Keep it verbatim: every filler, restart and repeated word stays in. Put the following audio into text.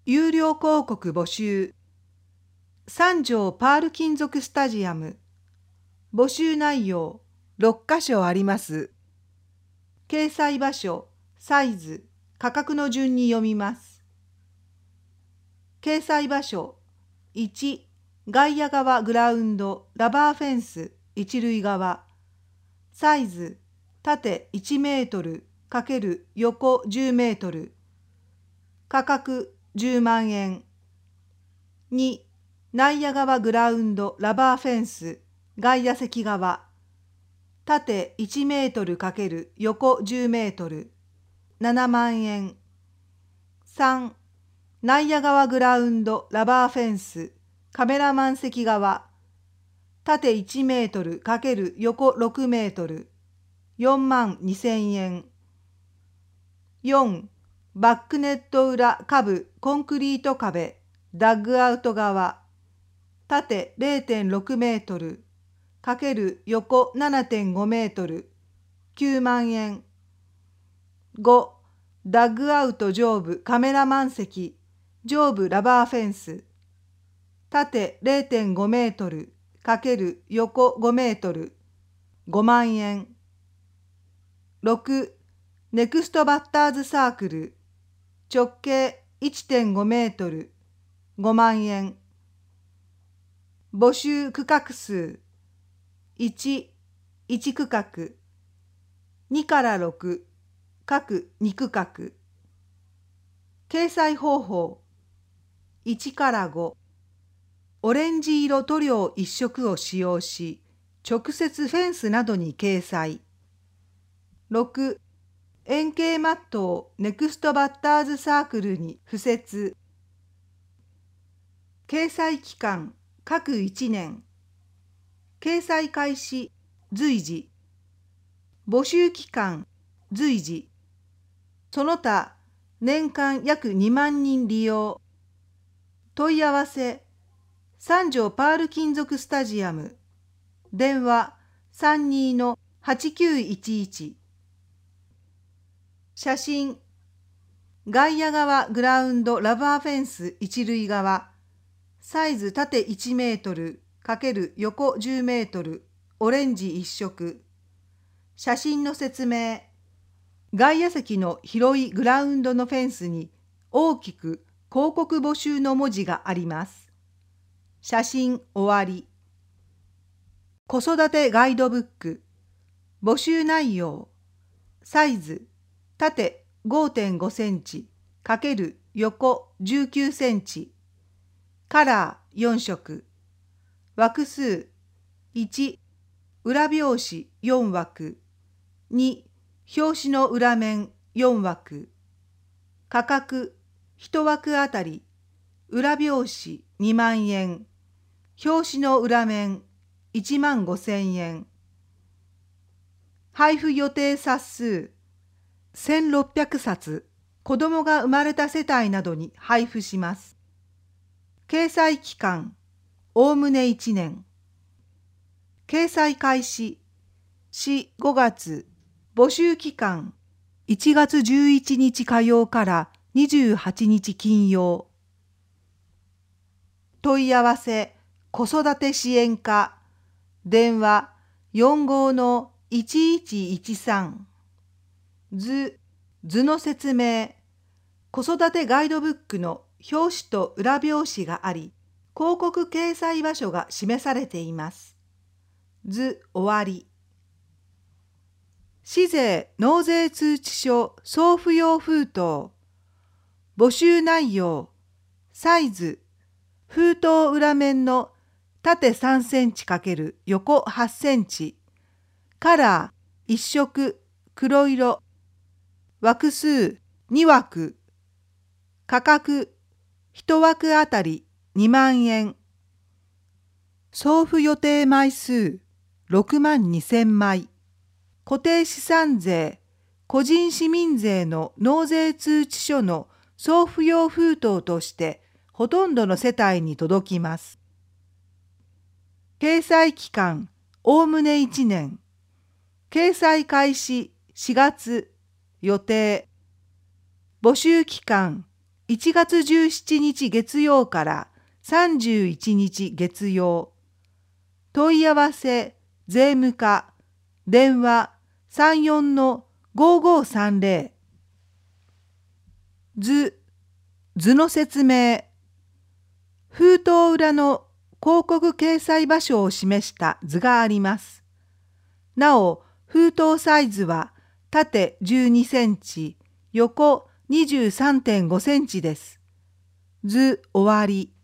有料広告募集。三条パール金属スタジアム。募集内容ろっかしょあります。掲載場所、サイズ、価格の順に読みます。掲載場所いち、外野側グラウンドラバーフェンス一塁側。サイズ、縦いちメートル×横じゅうメートル。価格じゅうまんえん。に、内野側グラウンドラバーフェンス外野席側。縦いちメートル×横じゅうメートル。ななまんえん。さん、内野側グラウンドラバーフェンスカメラマン席側。縦いちメートル×横ろくメートル。よんまんにせんえん。よん、バックネット裏下部コンクリート壁ダッグアウト側。縦 れいてんろくメートル×横 ななてんごメートル。きゅうまんえん。ご、ダッグアウト上部カメラマン席上部ラバーフェンス。縦 れいてんごメートル×横ごメートル。ごまんえん。ろく、ネクストバッターズサークル直径 いってんごメートル。ごまんえん。募集区画数いち、いち区画。にからろく、各に区画。掲載方法いちからご。オレンジ色塗料一色を使用し、直接フェンスなどに掲載。ろく、円形マットをネクストバッターズサークルに付設。掲載期間各いちねん。掲載開始随時。募集期間随時。その他年間約にまんにん利用。問い合わせ三条パール金属スタジアム。電話 さんじゅうにのはちきゅういちいち。写真外野側グラウンドラバーフェンス一塁側。サイズ縦いちメートル×横じゅうメートル。オレンジ一色。写真の説明。外野席の広いグラウンドのフェンスに大きく広告募集の文字があります。写真終わり。子育てガイドブック。募集内容。サイズ縦 ごてんごセンチ×横じゅうきゅうセンチ。カラーよんしょく。枠数いち、裏表紙よんわく。に、表紙の裏面よんわく。価格いち枠あたり裏表紙にまんえん。表紙の裏面いちまんごせんえん。配布予定冊数せんろっぴゃくさつ。子どもが生まれた世帯などに配布します。掲載期間おおむねいちねん。掲載開始しごがつ。募集期間いちがつじゅういちにち火曜からにじゅうはちにち金曜。問い合わせ子育て支援課。電話 よんごのいちいちいちさん。図図の説明。子育てガイドブックの表紙と裏表紙があり、広告掲載場所が示されています。図終わり。市税納税通知書送付用封筒。募集内容。サイズ。封筒裏面の縦さんセンチ×横はちセンチ。カラーいっしょく黒色。枠数にわく。価格いち枠あたりにまんえん。送付予定枚数ろくまんにせんまい。固定資産税、個人市民税の納税通知書の送付用封筒としてほとんどの世帯に届きます。掲載期間おおむねいちねん。掲載開始しがつ。予定。募集期間いちがつじゅうしちにち月曜からさんじゅういちにち月曜。問い合わせ税務課電話 さんよんのごーごーさんぜろ。図、図の説明。封筒裏の広告掲載場所を示した図があります。なお、封筒サイズは縦じゅうにセンチ、横 にじゅうさんてんごセンチです。図終わり。